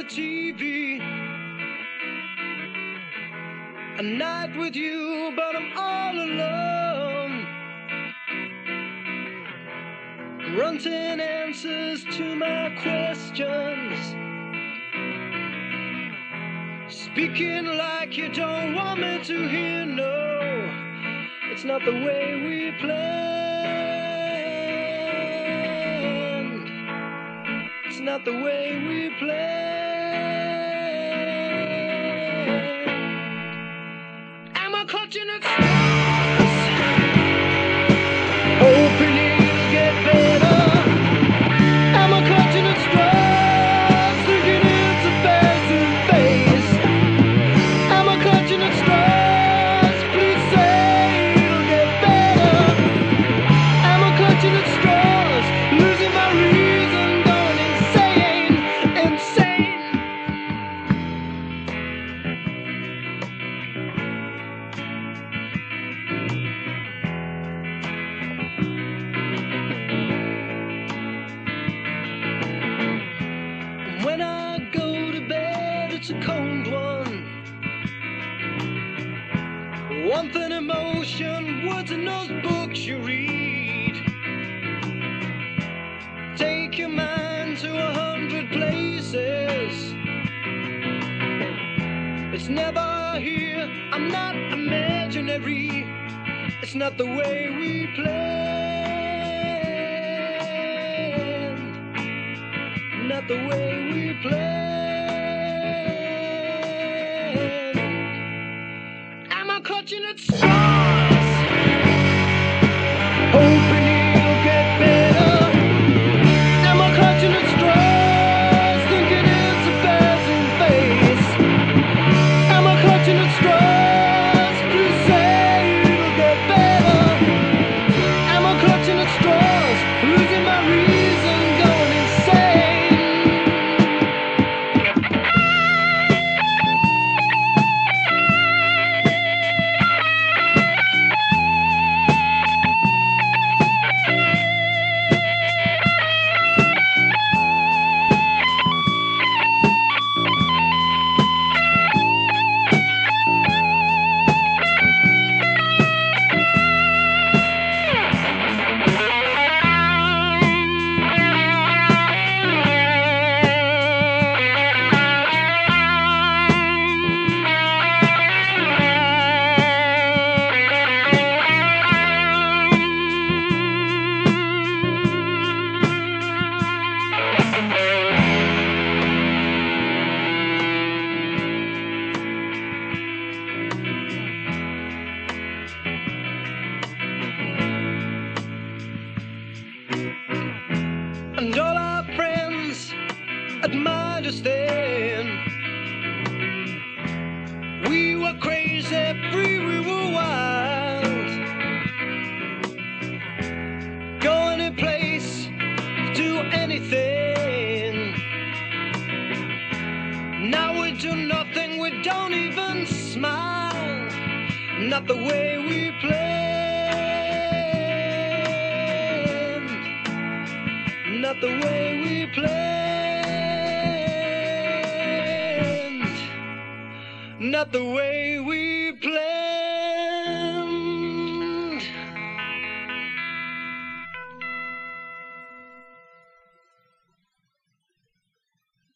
TV. A night with you, but I'm all alone. Wanting answers to my questions. Speaking like you don't want me to hear, no. It's not the way we planned. It's not the way we planned. Am I clutching at straws? Hoping it'll get better. Am I clutching at straws? Thinking it's a face to face. Am I clutching at straws? Please say it'll get better. Am I clutching at straws? Losing my reason, going insane, insane. When I go to bed, it's a cold one. Warmth and emotion, words in those books you read. Take your mind to 100 places. It's never here, I'm not imaginary. It's not the way we planned. Not the way we planned. Am I clutching at straws? Hoping it'll get better. Am I clutching at straws? Thinking it's a passing phase. Am I clutching at straws? Please say it'll get better. Am I clutching at straws? Losing my reason, going insane. And all our friends admired us then. We were crazy, free, we were wild. Go any place, do anything. Now we do nothing, we don't even smile. Not the way we planned. Not the way we planned. Not the way we